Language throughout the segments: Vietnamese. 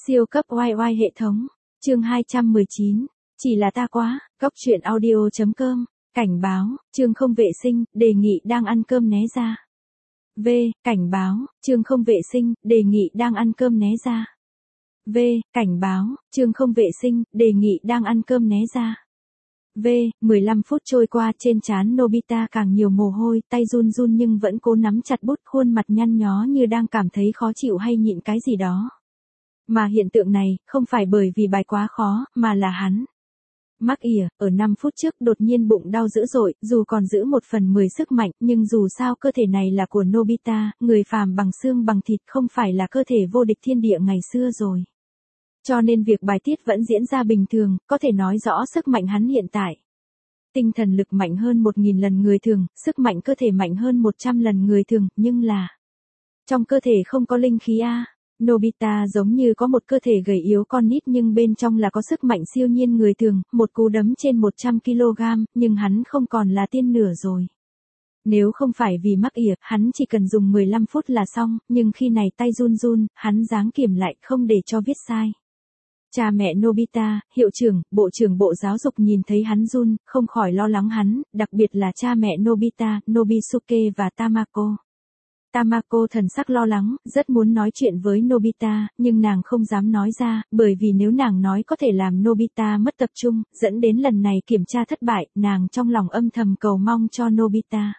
Siêu cấp oai oai hệ thống. Chương 219. Chỉ là ta quá. Góc truyện audio.com. Cảnh báo, chương không vệ sinh, đề nghị đang ăn cơm né ra. V. Cảnh báo, chương không vệ sinh, đề nghị đang ăn cơm né ra. V. Cảnh báo, chương không vệ sinh, đề nghị đang ăn cơm né ra. V. 15 phút trôi qua, trên trán Nobita càng nhiều mồ hôi, tay run run nhưng vẫn cố nắm chặt bút, khuôn mặt nhăn nhó như đang cảm thấy khó chịu hay nhịn cái gì đó. Mà hiện tượng này, không phải bởi vì bài quá khó, mà là hắn. Mắc ỉa, ở 5 phút trước đột nhiên bụng đau dữ dội, dù còn giữ 1/10 sức mạnh, nhưng dù sao cơ thể này là của Nobita, người phàm bằng xương bằng thịt, không phải là cơ thể vô địch thiên địa ngày xưa rồi. Cho nên việc bài tiết vẫn diễn ra bình thường, có thể nói rõ sức mạnh hắn hiện tại. Tinh thần lực mạnh hơn 1000 lần người thường, sức mạnh cơ thể mạnh hơn 100 lần người thường, nhưng là trong cơ thể không có linh khí a. Nobita giống như có một cơ thể gầy yếu con nít nhưng bên trong là có sức mạnh siêu nhiên người thường, một cú đấm trên 100 kg, nhưng hắn không còn là tiên nửa rồi. Nếu không phải vì mắc ỉa, hắn chỉ cần dùng 15 phút là xong, nhưng khi này tay run run, hắn giáng kiểm lại không để cho viết sai. Cha mẹ Nobita, hiệu trưởng, bộ trưởng bộ giáo dục nhìn thấy hắn run, không khỏi lo lắng hắn, đặc biệt là cha mẹ Nobita, Nobisuke và Tamako. Tamako thần sắc lo lắng, rất muốn nói chuyện với Nobita, nhưng nàng không dám nói ra, bởi vì nếu nàng nói có thể làm Nobita mất tập trung, dẫn đến lần này kiểm tra thất bại, nàng trong lòng âm thầm cầu mong cho Nobita.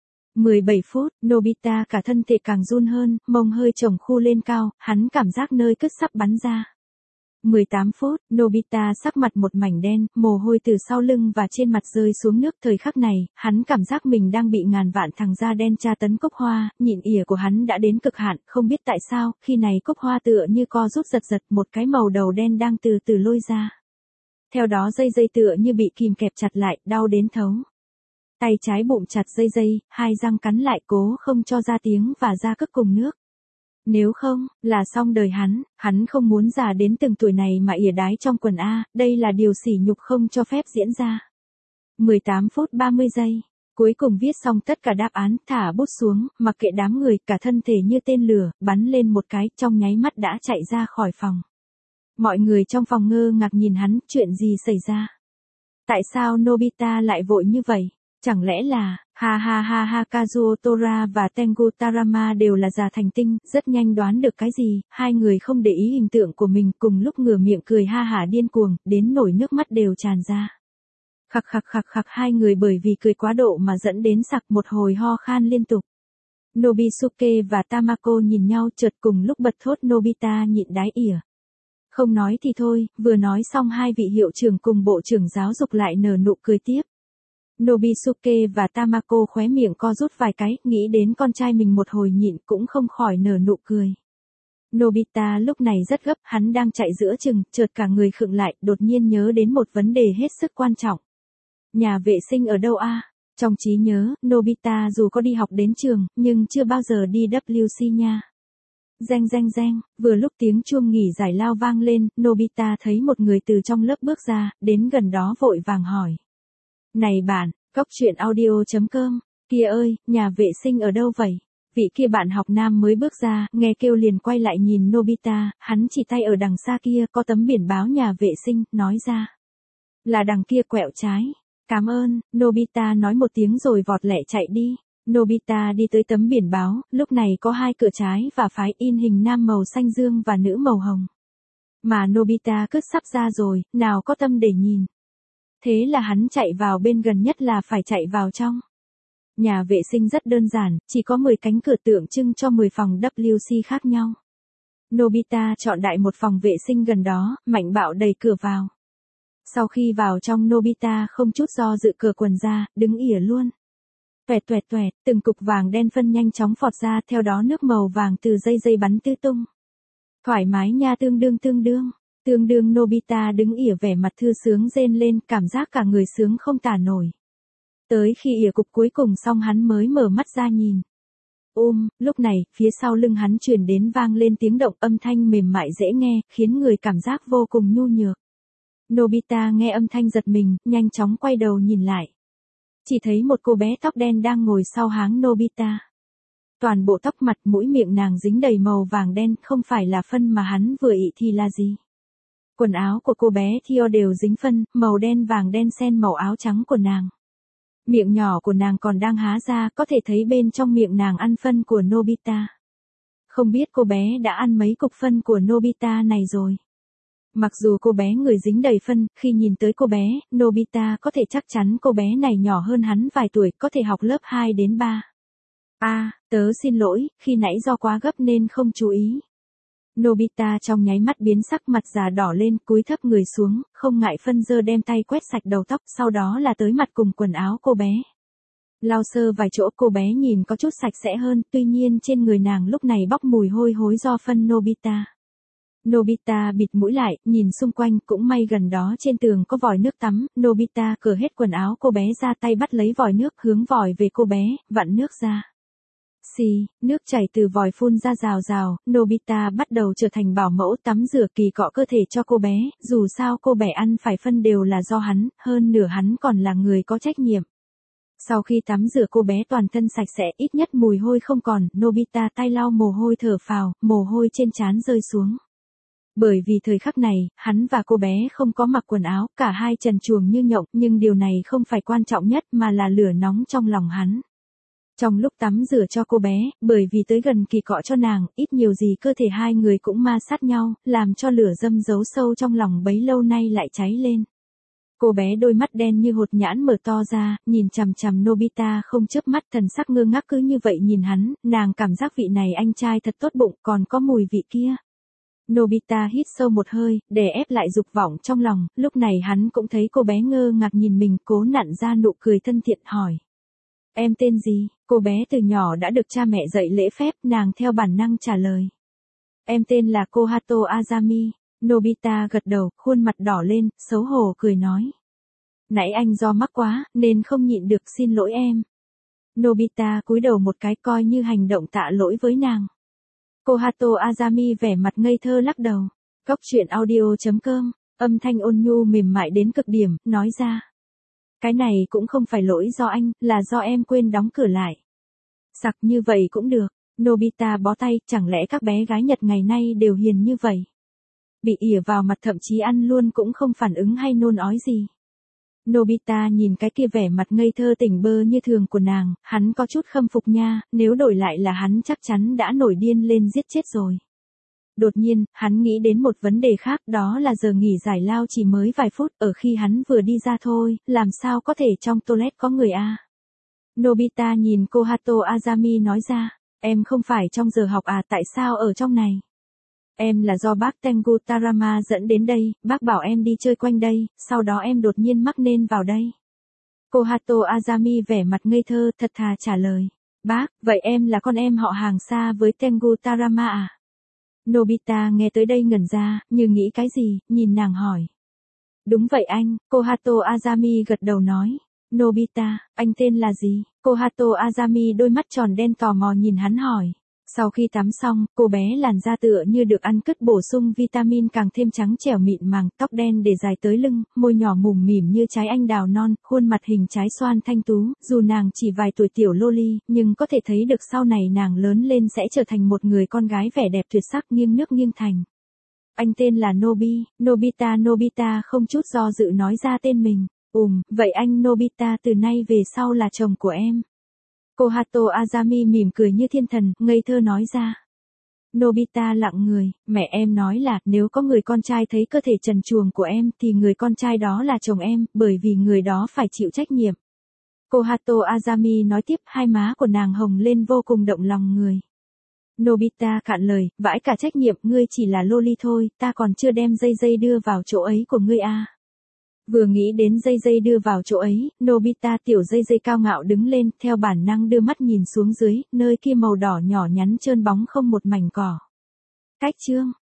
17 phút, Nobita cả thân thể càng run hơn, mông hơi chồng khu lên cao, hắn cảm giác nơi cứt sắp bắn ra. 18 phút, Nobita sắc mặt một mảnh đen, mồ hôi từ sau lưng và trên mặt rơi xuống nước. Thời khắc này, hắn cảm giác mình đang bị ngàn vạn thằng da đen tra tấn. Cốc hoa, nhịn ỉa của hắn đã đến cực hạn, không biết tại sao, khi này cốc hoa tựa như co rút giật giật, một cái màu đầu đen đang từ từ lôi ra. Theo đó dây tựa như bị kìm kẹp chặt lại, đau đến thấu. Tay trái bụng chặt dây, hai răng cắn lại cố không cho ra tiếng và ra cất cùng nước. Nếu không, là xong đời hắn không muốn già đến từng tuổi này mà ỉa đái trong quần A, đây là điều sỉ nhục không cho phép diễn ra. 18 phút 30 giây, cuối cùng viết xong tất cả đáp án, thả bút xuống, mặc kệ đám người, cả thân thể như tên lửa, bắn lên một cái, trong nháy mắt đã chạy ra khỏi phòng. Mọi người trong phòng ngơ ngác nhìn hắn, chuyện gì xảy ra? Tại sao Nobita lại vội như vậy? Chẳng lẽ là, ha Kazuo Tora và Tengu Tarama đều là già thành tinh, rất nhanh đoán được cái gì, hai người không để ý hình tượng của mình, cùng lúc ngửa miệng cười ha hả điên cuồng, đến nổi nước mắt đều tràn ra. Khặc, hai người bởi vì cười quá độ mà dẫn đến sặc một hồi ho khan liên tục. Nobisuke và Tamako nhìn nhau chợt cùng lúc bật thốt Nobita nhịn đái ỉa. Không nói thì thôi, vừa nói xong hai vị hiệu trưởng cùng bộ trưởng giáo dục lại nở nụ cười tiếp. Nobisuke và Tamako khóe miệng co rút vài cái, nghĩ đến con trai mình một hồi nhịn cũng không khỏi nở nụ cười. Nobita lúc này rất gấp, hắn đang chạy giữa chừng, chợt cả người khựng lại, đột nhiên nhớ đến một vấn đề hết sức quan trọng. Nhà vệ sinh ở đâu a? Trong trí nhớ, Nobita dù có đi học đến trường, nhưng chưa bao giờ đi WC nha. Reng, vừa lúc tiếng chuông nghỉ giải lao vang lên, Nobita thấy một người từ trong lớp bước ra, đến gần đó vội vàng hỏi. Này bạn, góc truyện audio.com, kia ơi, nhà vệ sinh ở đâu vậy? Vị kia bạn học nam mới bước ra, nghe kêu liền quay lại nhìn Nobita, hắn chỉ tay ở đằng xa kia, có tấm biển báo nhà vệ sinh, nói ra. Là đằng kia quẹo trái. Cảm ơn, Nobita nói một tiếng rồi vọt lẹ chạy đi. Nobita đi tới tấm biển báo, lúc này có hai cửa trái và phải in hình nam màu xanh dương và nữ màu hồng. Mà Nobita cứt sắp ra rồi, nào có tâm để nhìn. Thế là hắn chạy vào bên gần nhất là phải chạy vào trong. Nhà vệ sinh rất đơn giản, chỉ có 10 cánh cửa tượng trưng cho 10 phòng WC khác nhau. Nobita chọn đại một phòng vệ sinh gần đó, mạnh bạo đẩy cửa vào. Sau khi vào trong Nobita không chút do dự cởi quần ra, đứng ỉa luôn. Tuẹt, từng cục vàng đen phân nhanh chóng phọt ra, theo đó nước màu vàng từ dây bắn tứ tung. Thoải mái nha, tương đương Nobita đứng ỉa vẻ mặt thư sướng rên lên, cảm giác cả người sướng không tả nổi. Tới khi ỉa cục cuối cùng xong hắn mới mở mắt ra nhìn. Lúc này, phía sau lưng hắn truyền đến vang lên tiếng động, âm thanh mềm mại dễ nghe, khiến người cảm giác vô cùng nhu nhược. Nobita nghe âm thanh giật mình, nhanh chóng quay đầu nhìn lại. Chỉ thấy một cô bé tóc đen đang ngồi sau háng Nobita. toàn bộ tóc mặt mũi miệng nàng dính đầy màu vàng đen, không phải là phân mà hắn vừa ị thì là gì. Quần áo của cô bé Theo đều dính phân, màu đen vàng đen xen màu áo trắng của nàng. Miệng nhỏ của nàng còn đang há ra, có thể thấy bên trong miệng nàng ăn phân của Nobita. Không biết cô bé đã ăn mấy cục phân của Nobita này rồi. Mặc dù cô bé người dính đầy phân, khi nhìn tới cô bé, Nobita có thể chắc chắn cô bé này nhỏ hơn hắn vài tuổi, có thể học lớp 2 đến 3. Tớ xin lỗi, khi nãy do quá gấp nên không chú ý. Nobita trong nháy mắt biến sắc, mặt già đỏ lên, cúi thấp người xuống, không ngại phân dơ đem tay quét sạch đầu tóc, sau đó là tới mặt cùng quần áo cô bé. Lau sơ vài chỗ, cô bé nhìn có chút sạch sẽ hơn, tuy nhiên trên người nàng lúc này bốc mùi hôi hối do phân Nobita. Nobita bịt mũi lại, nhìn xung quanh, cũng may gần đó trên tường có vòi nước tắm, Nobita cởi hết quần áo cô bé ra, tay bắt lấy vòi nước, hướng vòi về cô bé, vặn nước ra. Xì, nước chảy từ vòi phun ra rào rào, Nobita bắt đầu trở thành bảo mẫu tắm rửa kỳ cọ cơ thể cho cô bé, dù sao cô bé ăn phải phân đều là do hắn, hơn nửa hắn còn là người có trách nhiệm. Sau khi tắm rửa cô bé toàn thân sạch sẽ, ít nhất mùi hôi không còn, Nobita tay lau mồ hôi thở phào, mồ hôi trên trán rơi xuống. Bởi vì thời khắc này, hắn và cô bé không có mặc quần áo, cả hai trần truồng như nhộng, nhưng điều này không phải quan trọng nhất mà là lửa nóng trong lòng hắn. Trong lúc tắm rửa cho cô bé, bởi vì tới gần kỳ cọ cho nàng, ít nhiều gì cơ thể hai người cũng ma sát nhau, làm cho lửa dâm giấu sâu trong lòng bấy lâu nay lại cháy lên. Cô bé đôi mắt đen như hột nhãn mở to ra, nhìn chằm chằm Nobita không chớp mắt, thần sắc ngơ ngác cứ như vậy nhìn hắn, nàng cảm giác vị này anh trai thật tốt bụng, còn có mùi vị kia. Nobita hít sâu một hơi, đè ép lại dục vọng trong lòng, lúc này hắn cũng thấy cô bé ngơ ngác nhìn mình, cố nặn ra nụ cười thân thiện hỏi. Em tên gì? Cô bé từ nhỏ đã được cha mẹ dạy lễ phép, nàng theo bản năng trả lời. Em tên là Kohato Azami. Nobita gật đầu, khuôn mặt đỏ lên, xấu hổ cười nói. Nãy anh do mắc quá, nên không nhịn được, xin lỗi em. Nobita cúi đầu một cái coi như hành động tạ lỗi với nàng. Kohato Azami vẻ mặt ngây thơ lắc đầu. Cóc truyện audio.com, âm thanh ôn nhu mềm mại đến cực điểm, nói ra. Cái này cũng không phải lỗi do anh, là do em quên đóng cửa lại. Sặc như vậy cũng được. Nobita bó tay, chẳng lẽ các bé gái Nhật ngày nay đều hiền như vậy? Bị ỉa vào mặt thậm chí ăn luôn cũng không phản ứng hay nôn ói gì. Nobita nhìn cái kia vẻ mặt ngây thơ tỉnh bơ như thường của nàng, hắn có chút khâm phục nha, nếu đổi lại là hắn chắc chắn đã nổi điên lên giết chết rồi. Đột nhiên, hắn nghĩ đến một vấn đề khác, đó là giờ nghỉ giải lao chỉ mới vài phút, ở khi hắn vừa đi ra thôi, làm sao có thể trong toilet có người a? Nobita nhìn Kohato Azami nói ra, em không phải trong giờ học à, tại sao ở trong này? Em là do bác Tengu Tarama dẫn đến đây, bác bảo em đi chơi quanh đây, sau đó em đột nhiên mắc nên vào đây. Kohato Azami vẻ mặt ngây thơ, thật thà trả lời. Bác, vậy em là con em họ hàng xa với Tengu Tarama à? Nobita nghe tới đây ngẩn ra, như nghĩ cái gì, nhìn nàng hỏi. Đúng vậy anh, Kohato Azami gật đầu nói. Nobita, anh tên là gì? Kohato Azami đôi mắt tròn đen tò mò nhìn hắn hỏi. Sau khi tắm xong, cô bé làn da tựa như được ăn cất bổ sung vitamin càng thêm trắng trẻo mịn màng, tóc đen để dài tới lưng, môi nhỏ mủm mỉm như trái anh đào non, khuôn mặt hình trái xoan thanh tú, dù nàng chỉ vài tuổi tiểu loli, nhưng có thể thấy được sau này nàng lớn lên sẽ trở thành một người con gái vẻ đẹp tuyệt sắc nghiêng nước nghiêng thành. Anh tên là Nobita không chút do dự nói ra tên mình. Vậy anh Nobita từ nay về sau là chồng của em. Kohato Azami mỉm cười như thiên thần, ngây thơ nói ra. Nobita lặng người, mẹ em nói là nếu có người con trai thấy cơ thể trần truồng của em thì người con trai đó là chồng em, bởi vì người đó phải chịu trách nhiệm. Kohato Azami nói tiếp, hai má của nàng hồng lên vô cùng động lòng người. Nobita cạn lời, vãi cả trách nhiệm, ngươi chỉ là loli thôi, ta còn chưa đem dây đưa vào chỗ ấy của ngươi à. Vừa nghĩ đến dây đưa vào chỗ ấy, Nobita tiểu dây cao ngạo đứng lên, theo bản năng đưa mắt nhìn xuống dưới, nơi kia màu đỏ nhỏ nhắn trơn bóng không một mảnh cỏ. Cách chương